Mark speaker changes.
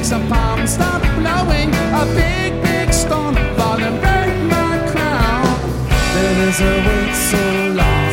Speaker 1: some palms start blowing. A big, big storm fall and break my crown. There is a wait so long.